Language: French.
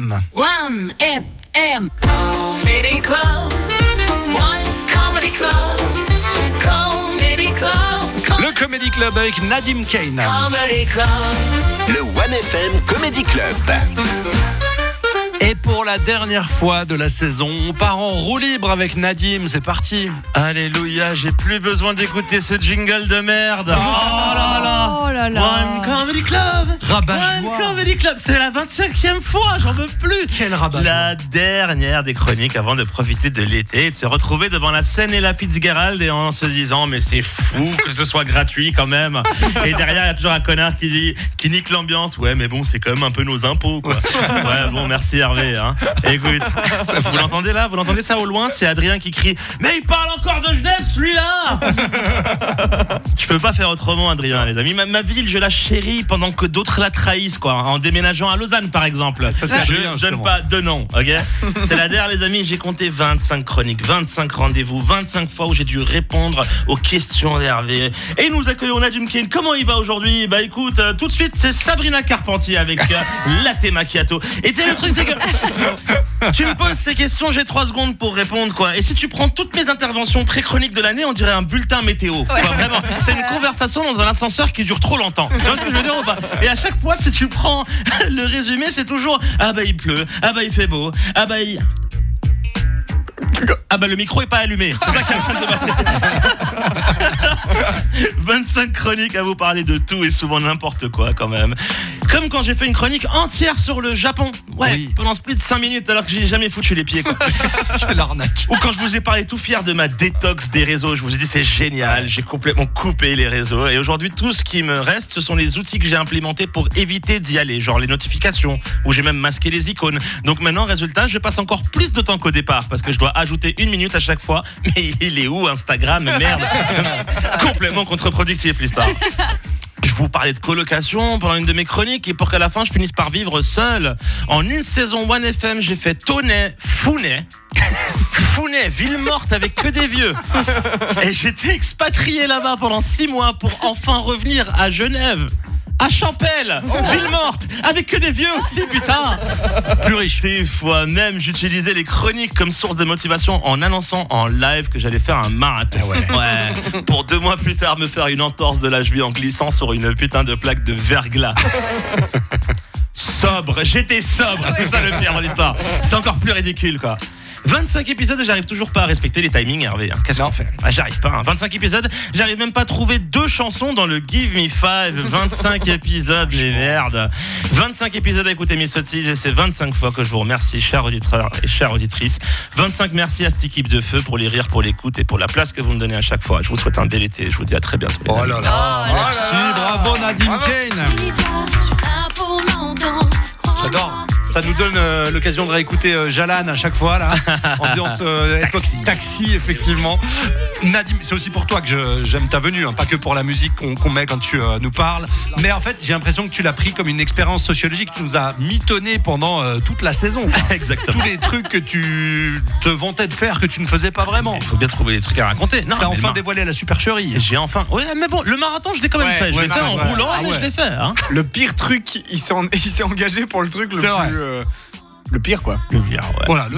FM. 1FM Comedy Club. One Comedy Club. Comedy Club. Le Comedy Club avec Nadim Kane. Comedy Club. Le 1FM Comedy Club. Et pour la dernière fois de la saison, on part en roue libre avec Nadim. C'est parti. Alléluia, j'ai plus besoin d'écouter ce jingle de merde. Oh là là. Oh là là. One Comedy Club. Rabat-joie. One Comedy Club, c'est la 25e fois, j'en veux plus. Quel rabat-joie. La dernière des chroniques avant de profiter de l'été et de se retrouver devant la scène et la Fitzgerald et en se disant mais c'est fou que ce soit gratuit quand même. Et derrière il y a toujours un connard qui nique l'ambiance. Ouais mais bon c'est quand même un peu nos impôts quoi. Ouais bon merci Hervé hein. Écoute, vous l'entendez là? Vous l'entendez ça au loin? C'est Adrien qui crie mais il parle encore de Genève celui-là. Je peux pas faire autrement Adrien les amis. Ma ville je la chéris pendant que d'autres la trahissent quoi. En déménageant à Lausanne par exemple. Ça, c'est Je Adrien, donne justement. pas de nom, ok? C'est la dernière les amis, j'ai compté 25 chroniques, 25 rendez-vous, 25 fois où j'ai dû répondre aux questions d'Hervé. Et nous accueillons Nadim Kane. Comment il va aujourd'hui? Bah écoute, tout de suite c'est Sabrina Carpentier avec Latte Macchiato. Et tu sais, le truc c'est que tu me poses ces questions, j'ai 3 secondes pour répondre quoi. Et si tu prends toutes mes interventions pré-chroniques de l'année, on dirait un bulletin météo. Quoi, vraiment, c'est une conversation dans un ascenseur qui dure trop longtemps. Tu vois ce que je veux dire ou pas? Et à chaque fois, si tu prends le résumé, c'est toujours ah bah il pleut, ah bah il fait beau, ah bah il... Ah bah le micro est pas allumé. C'est ça qui est en train de se passer. 25 chroniques à vous parler de tout et souvent n'importe quoi quand même. Comme quand j'ai fait une chronique entière sur le Japon. Ouais, Oui. pendant plus de 5 minutes alors que j'ai jamais foutu les pieds quoi. Quelle arnaque. Ou quand je vous ai parlé tout fier de ma détox des réseaux, je vous ai dit c'est génial, j'ai complètement coupé les réseaux et aujourd'hui tout ce qui me reste ce sont les outils que j'ai implémentés pour éviter d'y aller, genre les notifications, où j'ai même masqué les icônes. Donc maintenant résultat, je passe encore plus de temps qu'au départ parce que je dois ajouter 1 minute à chaque fois. Mais il est où Instagram? Merde. Complètement contre-productif l'histoire. Je vous parlais de colocation pendant une de mes chroniques et pour qu'à la fin je finisse par vivre seul. En une saison 1FM, j'ai fait Tonnet, Founet, ville morte avec que des vieux. Et j'étais expatrié là-bas pendant 6 mois pour enfin revenir à Genève. À Champel, ville morte, avec que des vieux aussi, putain. Plus riche. Des fois même, j'utilisais les chroniques comme source de motivation en annonçant en live que j'allais faire un marathon. Ouais. Pour 2 mois plus tard, me faire une entorse de la cheville en glissant sur une putain de plaque de verglas. Sobre, j'étais sobre, c'est ça le pire dans l'histoire. C'est encore plus ridicule quoi. 25 épisodes et j'arrive toujours pas à respecter les timings Hervé. Qu'est-ce qu'on fait? J'arrive pas. 25 épisodes, j'arrive même pas à trouver 2 chansons dans le Give Me 5. 25 épisodes, les merdes. 25 épisodes à écouter mes sottises et c'est 25 fois que je vous remercie, chers auditeurs et chères auditrices. 25 merci à cette équipe de feu pour les rires, pour l'écoute et pour la place que vous me donnez à chaque fois. Je vous souhaite un bel été. Je vous dis à très bientôt. Les Oh amis. là là. Merci, bravo Nadim Kane. J'adore. Ça nous donne l'occasion de réécouter Jalan à chaque fois là. Ambiance époque taxi effectivement. Nadim, c'est aussi pour toi que j'aime ta venue, hein, pas que pour la musique qu'on met quand tu nous parles. Mais en fait, j'ai l'impression que tu l'as pris comme une expérience sociologique. Tu nous as mitonné pendant toute la saison. Exactement. Tous les trucs que tu te vantais de faire que tu ne faisais pas vraiment. Il faut bien trouver des trucs à raconter. Non, T'as mais enfin non. dévoilé la supercherie. J'ai enfin. Ouais, mais bon, le marathon, je l'ai quand même fait. Je l'ai fait en roulant, mais je l'ai fait. Hein. Le pire truc, il s'est engagé pour le truc le C'est vrai. plus. Le pire quoi. Le pire, ouais. Voilà.